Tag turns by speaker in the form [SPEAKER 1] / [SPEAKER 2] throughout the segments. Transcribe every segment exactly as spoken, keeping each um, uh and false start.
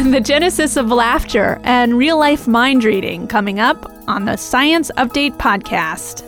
[SPEAKER 1] the genesis of laughter, and real-life mind reading coming up on the Science Update podcast.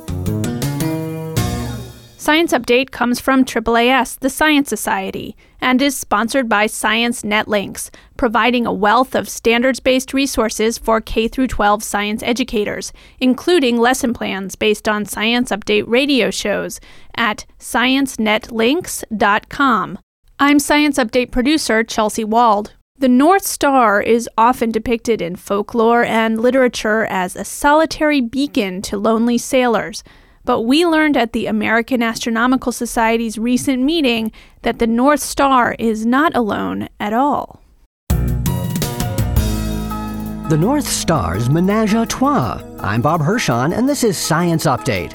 [SPEAKER 1] Science Update comes from triple A S, the Science Society, and is sponsored by Science Net Links, providing a wealth of standards-based resources for K through twelve science educators, including lesson plans based on Science Update radio shows at science net links dot com. I'm Science Update producer Chelsea Wald. The North Star is often depicted in folklore and literature as a solitary beacon to lonely sailors. But we learned at the American Astronomical Society's recent meeting that the North Star is not alone at all.
[SPEAKER 2] The North Star's menage a trois. I'm Bob Hirschon, and this is Science Update.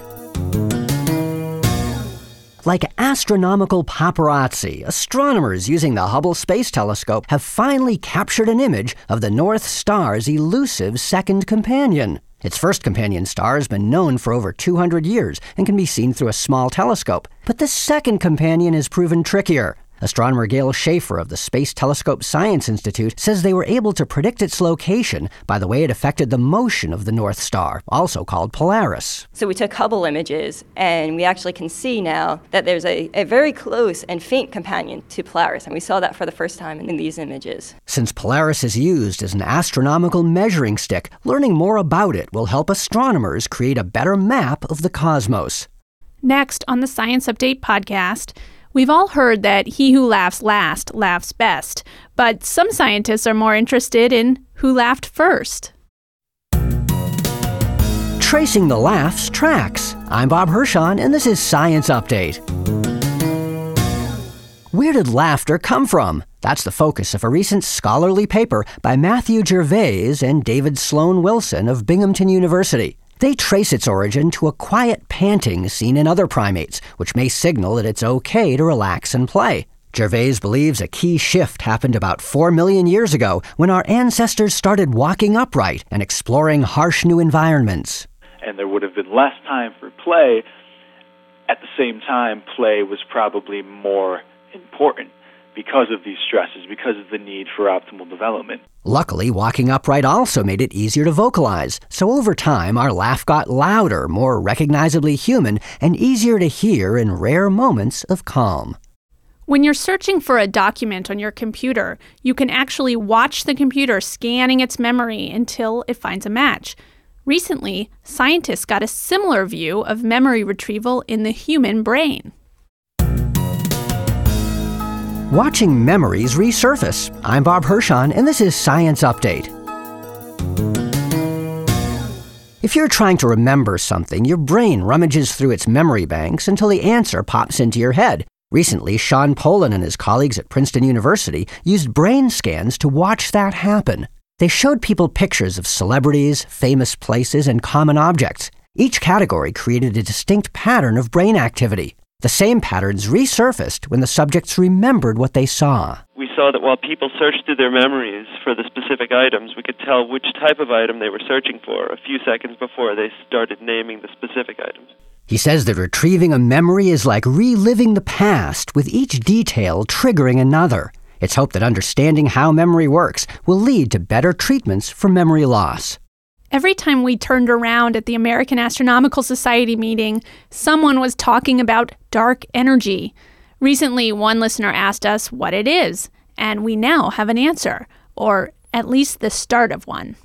[SPEAKER 2] Like astronomical paparazzi, astronomers using the Hubble Space Telescope have finally captured an image of the North Star's elusive second companion. Its first companion star has been known for over two hundred years and can be seen through a small telescope. But the second companion has proven trickier. Astronomer Gail Schaefer of the Space Telescope Science Institute says they were able to predict its location by the way it affected the motion of the North Star, also called Polaris.
[SPEAKER 3] So we took Hubble images, and we actually can see now that there's a, a very close and faint companion to Polaris, and we saw that for the first time in these images.
[SPEAKER 2] Since Polaris is used as an astronomical measuring stick, learning more about it will help astronomers create a better map of the cosmos.
[SPEAKER 1] Next on the Science Update podcast, we've all heard that he who laughs last laughs best, but some scientists are more interested in who laughed first.
[SPEAKER 2] Tracing the laughs tracks. I'm Bob Hirschon, and this is Science Update. Where did laughter come from? That's the focus of a recent scholarly paper by Matthew Gervais and David Sloan Wilson of Binghamton University. They trace its origin to a quiet panting seen in other primates, which may signal that it's okay to relax and play. Gervais believes a key shift happened about four million years ago when our ancestors started walking upright and exploring harsh new environments.
[SPEAKER 4] And there would have been less time for play. At the same time, play was probably more important because of these stresses, because of the need for optimal development.
[SPEAKER 2] Luckily, walking upright also made it easier to vocalize, so over time our laugh got louder, more recognizably human, and easier to hear in rare moments of calm.
[SPEAKER 1] When you're searching for a document on your computer, you can actually watch the computer scanning its memory until it finds a match. Recently, scientists got a similar view of memory retrieval in the human brain.
[SPEAKER 2] Watching memories resurface. I'm Bob Hirschon, and this is Science Update. If you're trying to remember something, your brain rummages through its memory banks until the answer pops into your head. Recently, Sean Polan and his colleagues at Princeton University used brain scans to watch that happen. They showed people pictures of celebrities, famous places, and common objects. Each category created a distinct pattern of brain activity. The same patterns resurfaced when the subjects remembered what they saw.
[SPEAKER 5] We saw that while people searched through their memories for the specific items, we could tell which type of item they were searching for a few seconds before they started naming the specific items.
[SPEAKER 2] He says that retrieving a memory is like reliving the past, with each detail triggering another. It's hoped that understanding how memory works will lead to better treatments for memory loss.
[SPEAKER 1] Every time we turned around at the American Astronomical Society meeting, someone was talking about dark energy. Recently, one listener asked us what it is, and we now have an answer, or at least the start of one.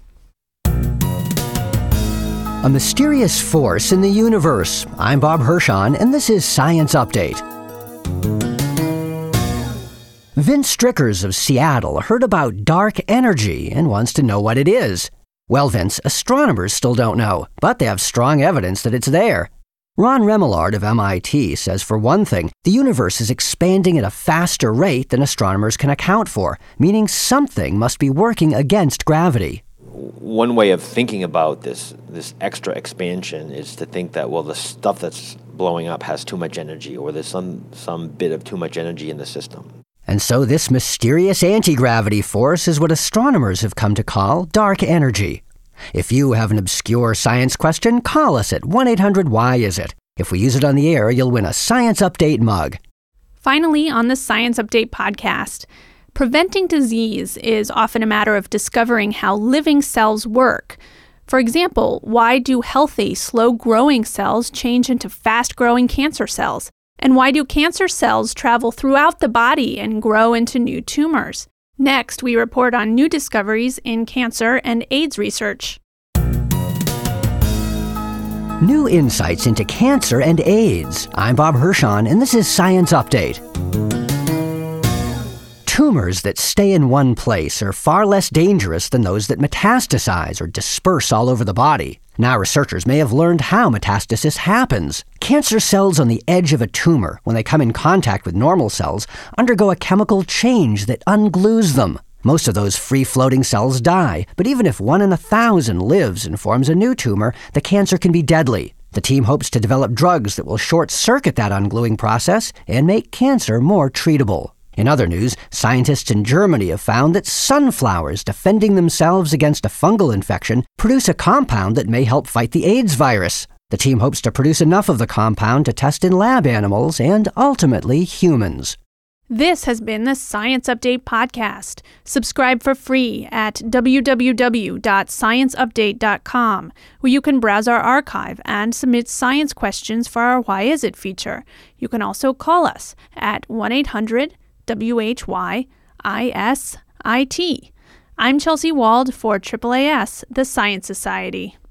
[SPEAKER 2] A mysterious force in the universe. I'm Bob Hirschon, and this is Science Update. Vince Strickers of Seattle heard about dark energy and wants to know what it is. Well, Vince, astronomers still don't know, but they have strong evidence that it's there. Ron Remillard of M I T says, for one thing, the universe is expanding at a faster rate than astronomers can account for, meaning something must be working against gravity.
[SPEAKER 6] One way of thinking about this this extra expansion is to think that, well, the stuff that's blowing up has too much energy, or there's some, some bit of too much energy in the system.
[SPEAKER 2] And so this mysterious anti-gravity force is what astronomers have come to call dark energy. If you have an obscure science question, call us at one eight hundred why is it. If we use it on the air, you'll win a Science Update mug.
[SPEAKER 1] Finally, on the Science Update podcast, Preventing disease is often a matter of discovering how living cells work. For example, why do healthy, slow-growing cells change into fast-growing cancer cells? And why do cancer cells travel throughout the body and grow into new tumors? Next, we report on new discoveries in cancer and AIDS research.
[SPEAKER 2] New insights into cancer and AIDS. I'm Bob Hirschon, and this is Science Update. Tumors that stay in one place are far less dangerous than those that metastasize or disperse all over the body. Now researchers may have learned how metastasis happens. Cancer cells on the edge of a tumor, when they come in contact with normal cells, undergo a chemical change that unglues them. Most of those free-floating cells die, but even if one in a thousand lives and forms a new tumor, the cancer can be deadly. The team hopes to develop drugs that will short-circuit that ungluing process and make cancer more treatable. In other news, scientists in Germany have found that sunflowers defending themselves against a fungal infection produce a compound that may help fight the AIDS virus. The team hopes to produce enough of the compound to test in lab animals and ultimately humans.
[SPEAKER 1] This has been the Science Update podcast. Subscribe for free at w w w dot science update dot com, where you can browse our archive and submit science questions for our Why Is It feature. You can also call us at one eight hundred W H Y I S I T. I'm Chelsea Wald for A A A S, the Science Society.